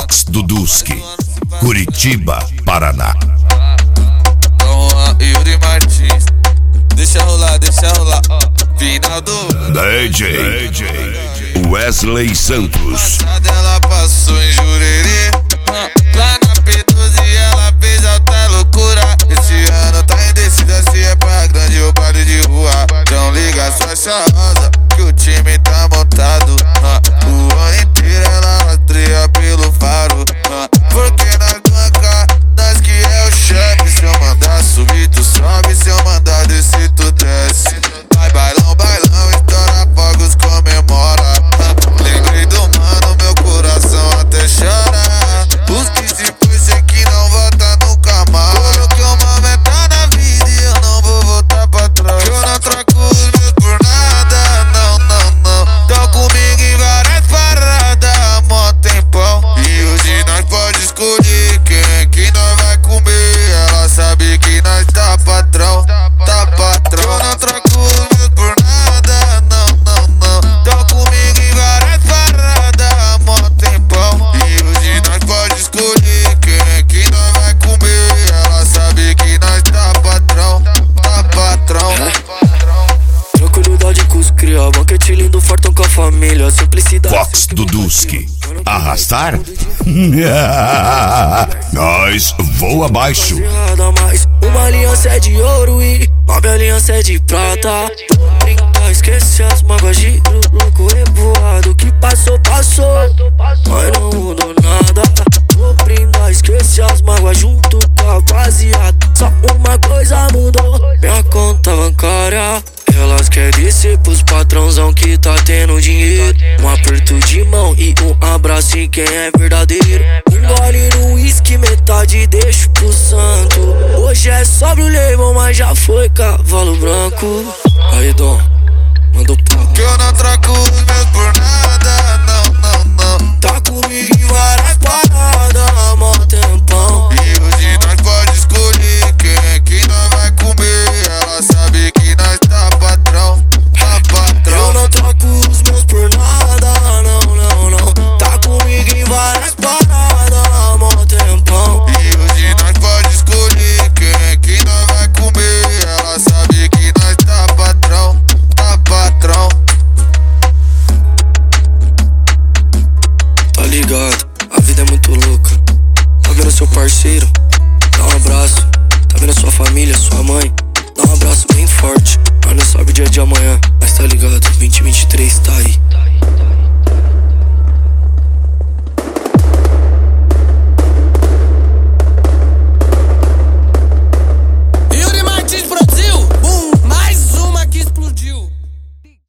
Fox Duduski, Curitiba, Paraná. Yuri Martins, deixa rolar, final do DJ Wesley Santos. Ela passou em Jurerê, lá na P12 ela fez alta loucura. Esse ano tá indecisa se é pra grande ou baile de rua. Então liga sua rosa que o time tá montado. O ano inteiro ela rastreia pelo faro. Porque nós banca, nós que é o chefe. Se eu mandar subir, tu sobe. Se eu mandar descer, tu desce. Vai bailão, estoura fogos, comemora. Lembrei do mano, meu coração até chora. Os que se foi, sei que não volta nunca mais. Coloquei uma meta na vida e eu não vou voltar pra trás. Eu não troco os meus por nada, não. Tão comigo em várias paradas, mó tempão. E hoje nós pode escolher quem é que nós vai comer. Ela sabe que nós tá patrão. Eu não troco os meus por nada, não. Tão comigo em várias paradas, mó tempão. E hoje nós pode escolher quem é que nós vai comer. Ela sabe que nós tá patrão. Tranquilidade com os cria, banquete lindo, fartão com a família, simplicidade. Fox Duduski, arrastar? Nós voa abaixo. Mas uma aliança é de ouro e 9 alianças é de prata. Vou brincar, esquece as mágoas, giro louco revoado. Que passou, mas não mudou nada. Vou brindar, esquece as mágoas junto com a rapaziada. Só uma coisa mudou, minha conta bancária. Elas querem descer pros patrãozão que tá tendo dinheiro. Um aperto de mão e um abraço em quem é verdadeiro. Um gole no uísque, metade deixo pro santo. Hoje é sobre o leilão, mas já foi cavalo branco. Aí, Dom, manda o pau. Que eu não troco os meus por nada, não. Tá comigo em várias paradas, mó tempão. E hoje nós pode escolher quem é que nós vai comer. Ela sabe que nós tá patrão. Eu não troco os meus por nada, não. Tá comigo em várias paradas, mó tempão. E hoje nós pode escolher quem é que nós vai comer. Ela sabe que nós tá patrão. Tá ligado, a vida é muito louca. Tá vendo seu parceiro? Dá um abraço. Tá vendo sua família, sua mãe? Dá um abraço bem forte. Mas não sabe o dia de amanhã. Mas tá ligado, 2023 tá aí.